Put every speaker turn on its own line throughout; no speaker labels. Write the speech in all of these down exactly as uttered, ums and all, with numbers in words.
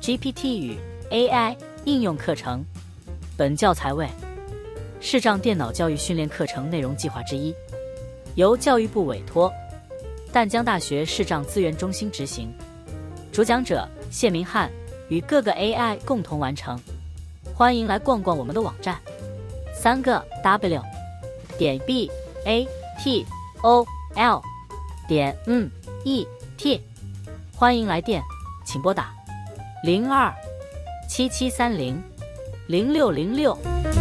G P T 与 A I 应用课程。本教材为视障电脑教育训练课程内容计划之一，由教育部委托淡江大学视障资源中心执行。主讲者谢明翰与各个 A I 共同完成。欢迎来逛逛我们的网站，三个 W 点 B A T O L 点 M E T。欢迎来电，请拨打零二七七三零零六零六。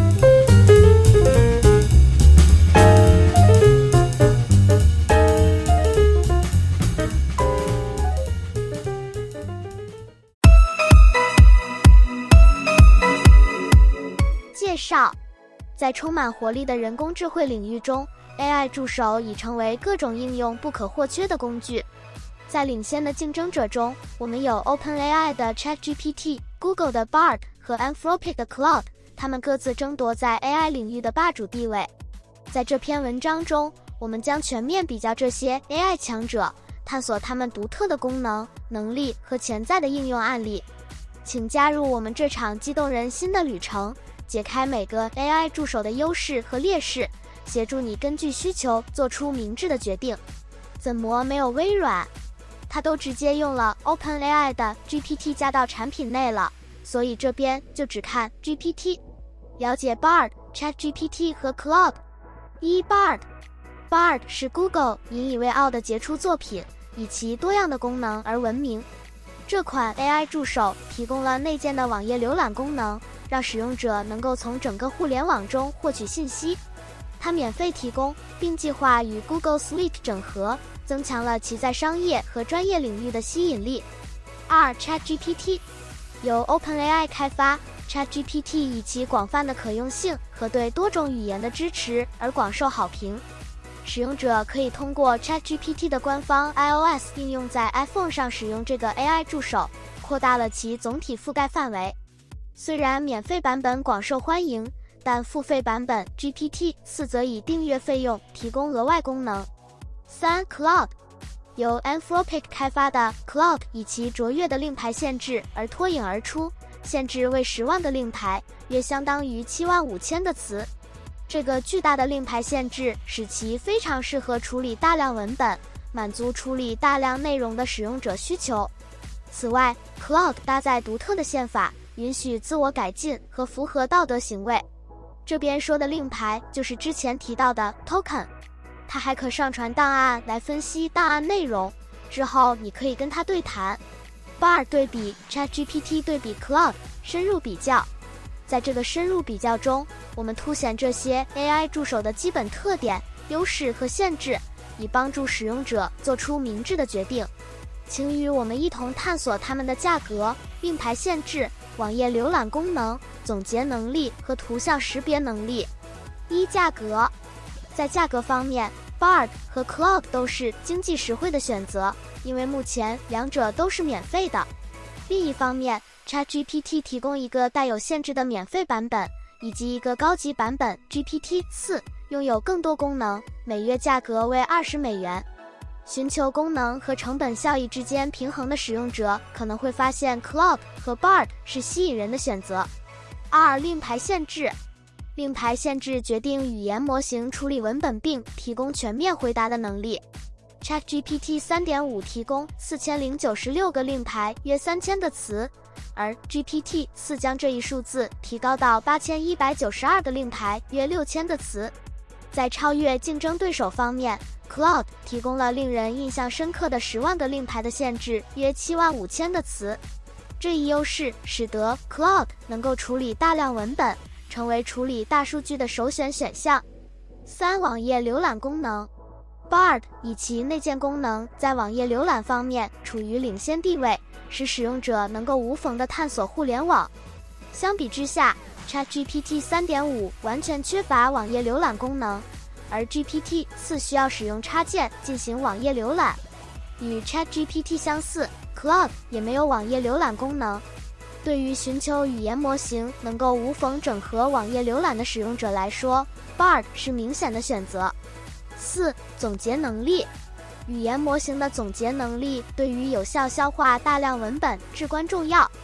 介绍：在充满活力的人工智慧领域中 ，A I 助手已成为各种应用不可或缺的工具。在领先的竞争者中，我们有 OpenAI 的 ChatGPT、Google 的 Bard 和 Anthropic 的 Claude， 他们各自争夺在 A I 领域的霸主地位。在这篇文章中，我们将全面比较这些 A I 强者，探索他们独特的功能、能力和潜在的应用案例。请加入我们这场激动人心的旅程，解开每个 A I 助手的优势和劣势，协助你根据需求做出明智的决定。怎么没有微软？它都直接用了 OpenAI 的 G P T 加到产品内了，所以这边就只看 G P T。了解 Bard、ChatGPT 和 Claude。一 Bard。Bard 是 Google 引以为傲的杰出作品，以其多样的功能而闻名。这款 A I 助手提供了内建的网页浏览功能，让使用者能够从整个互联网中获取信息。它免费提供，并计划与 Google Suite 整合，增强了其在商业和专业领域的吸引力。二 ChatGPT 由 OpenAI 开发 ，ChatGPT 以其广泛的可用性和对多种语言的支持而广受好评。使用者可以通过 ChatGPT 的官方 iOS 应用在 iPhone 上使用这个 A I 助手，扩大了其总体覆盖范围。虽然免费版本广受欢迎，但付费版本 G P T 四 则以订阅费用提供额外功能。三 Claude 由 Anthropic 开发的 Claude 以其卓越的令牌限制而脱颖而出，限制为十万个令牌，约相当于七万五千个词。这个巨大的令牌限制使其非常适合处理大量文本，满足处理大量内容的使用者需求。此外 ，Claude 搭载独特的宪法，允许自我改进和符合道德行为。这边说的令牌就是之前提到的 token， 它还可上传档案来分析档案内容，之后你可以跟它对谈。Bard 对比 ChatGPT 对比 Claude， 深入比较。在这个深入比较中，我们凸显这些 A I 助手的基本特点、优势和限制，以帮助使用者做出明智的决定。请与我们一同探索它们的价格、令牌限制、网页浏览功能、总结能力和图像识别能力。一价格。在价格方面 ，Bard 和 Claude 都是经济实惠的选择，因为目前两者都是免费的。另一方面 ，ChatGPT 提供一个带有限制的免费版本，以及一个高级版本 G P T 四， 拥有更多功能，每月价格为二十美元。寻求功能和成本效益之间平衡的使用者可能会发现 Claude 和 Bard 是吸引人的选择。二令牌限制。令牌限制决定语言模型处理文本并提供全面回答的能力。ChatGPT 三点五 提供四千零九十六个令牌，约三千个词，而 G P T 四 将这一数字提高到八千一百九十二个令牌，约六千个词。在超越竞争对手方面 ，Claude 提供了令人印象深刻的十万个令牌的限制，约七万五千个词。这一优势使得 Claude 能够处理大量文本，成为处理大数据的首选选项。三网页浏览功能。Bard 以其内建功能在网页浏览方面处于领先地位，使使用者能够无缝地探索互联网。相比之下 ，ChatGPT 三点五 完全缺乏网页浏览功能，而 G P T 四 需要使用插件进行网页浏览。与 ChatGPT 相似 ，Claude 也没有网页浏览功能。对于寻求语言模型能够无缝整合网页浏览的使用者来说 ，Bard 是明显的选择。四总结能力。语言模型的总结能力对于有效消化大量文本至关重要。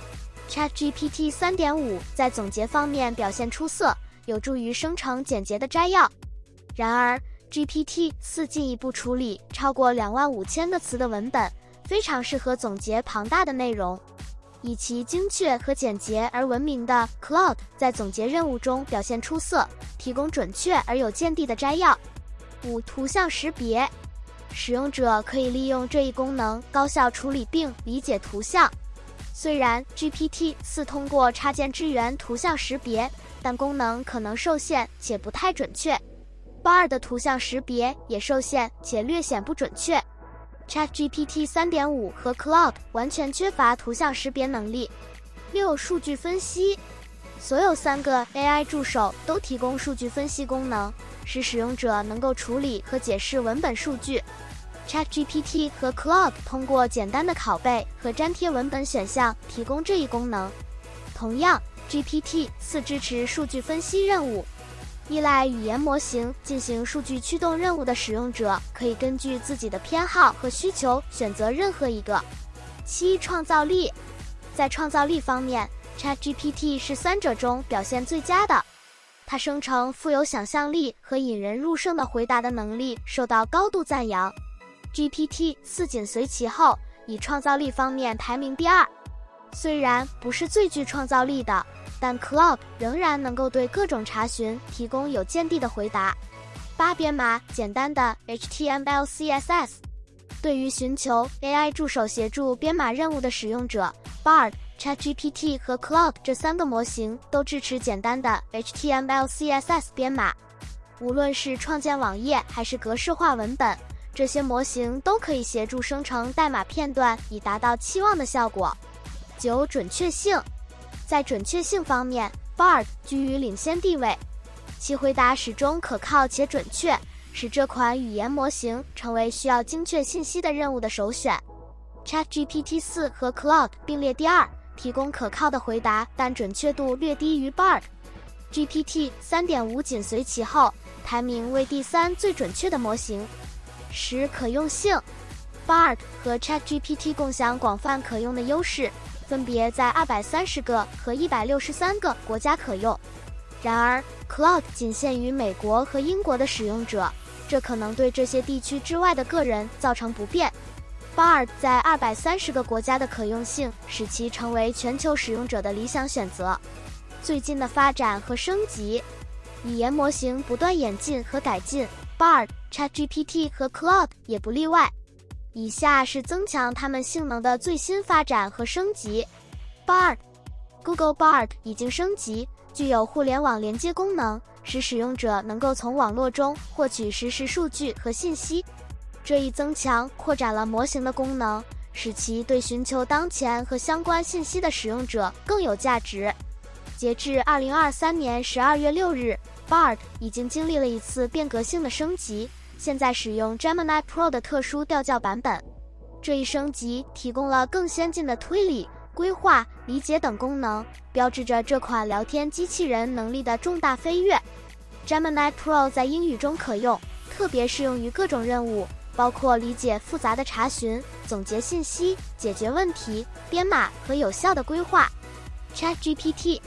ChatGPT 三点五 在总结方面表现出色，有助于生成简洁的摘要。然而 G P T 四 进一步处理超过两万五千个词的文本，非常适合总结庞大的内容。以其精确和简洁而闻名的 Claude 在总结任务中表现出色，提供准确而有见地的摘要。五、图像识别，使用者可以利用这一功能高效处理并理解图像。虽然 G P T 四 通过插件支援图像识别，但功能可能受限且不太准确。Bard 的图像识别也受限且略显不准确。ChatGPT 三点五 和 Claude 完全缺乏图像识别能力。六、数据分析，所有三个 A I 助手都提供数据分析功能，使使用者能够处理和解释文本数据。ChatGPT 和 Claude 通过简单的拷贝和粘贴文本选项提供这一功能。同样 ，G P T 四 支持数据分析任务。依赖语言模型进行数据驱动任务的使用者，可以根据自己的偏好和需求选择任何一个。七、创造力，在创造力方面 ，ChatGPT 是三者中表现最佳的。它生成富有想象力和引人入胜的回答的能力受到高度赞扬。G P T 四 紧随其后，以创造力方面排名第二。虽然不是最具创造力的，但 Claude 仍然能够对各种查询提供有见地的回答。八、编码简单的 H T M L C S S， 对于寻求 A I 助手协助编码任务的使用者 ，Bard、ChatGPT 和 Claude 这三个模型都支持简单的 H T M L C S S 编码。无论是创建网页还是格式化文本，这些模型都可以协助生成代码片段，以达到期望的效果。九、准确性，在准确性方面 ，Bard 居于领先地位，其回答始终可靠且准确，使这款语言模型成为需要精确信息的任务的首选。ChatGPT 四 和 Claude 并列第二，提供可靠的回答，但准确度略低于 Bard。G P T 三点五 紧随其后，排名为第三最准确的模型。十、可用性 ，Bard 和 ChatGPT 共享广泛可用的优势。分别在二百三十个和一百六十三个国家可用。然而 ，Claude 仅限于美国和英国的使用者，这可能对这些地区之外的个人造成不便。Bard 在二百三十个国家的可用性，使其成为全球使用者的理想选择。最近的发展和升级，语言模型不断演进和改进 ，Bard、ChatGPT 和 Claude 也不例外。以下是增强它们性能的最新发展和升级。Bard，Google Bard 已经升级，具有互联网连接功能，使使用者能够从网络中获取实时数据和信息。这一增强扩展了模型的功能，使其对寻求当前和相关信息的使用者更有价值。截至二零二三年十二月六日 ，Bard 已经经历了一次变革性的升级。现在使用 Gemini Pro 的特殊调教版本，这一升级提供了更先进的推理、规划、理解等功能，标志着这款聊天机器人能力的重大飞跃。Gemini Pro 在英语中可用，特别适用于各种任务，包括理解复杂的查询、总结信息、解决问题、编码和有效的规划。ChatGPT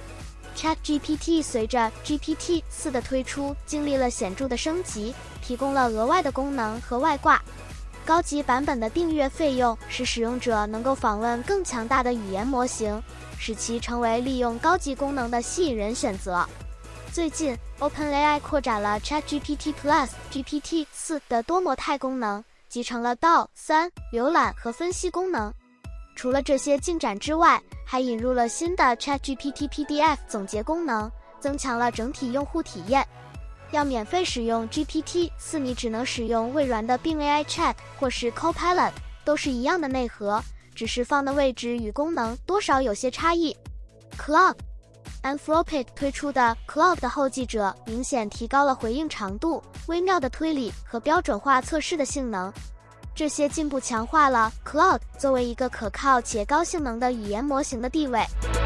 ChatGPT 随着 G P T 四 的推出，经历了显著的升级，提供了额外的功能和外挂。高级版本的订阅费用使使用者能够访问更强大的语言模型，使其成为利用高级功能的吸引人选择。最近 ，OpenAI 扩展了 ChatGPT Plus G P T 四 的多模态功能，集成了 D A L 三 浏览和分析功能。除了这些进展之外，还引入了新的 ChatGPT P D F 总结功能，增强了整体用户体验。要免费使用 G P T 四，你只能使用微软的 Bing A I Chat 或是 Copilot， 都是一样的内核，只是放的位置与功能多少有些差异。Claude，Anthropic 推出的 Claude 的后继者，明显提高了回应长度、微妙的推理和标准化测试的性能。这些进步强化了 Claude 作为一个可靠且高性能的语言模型的地位。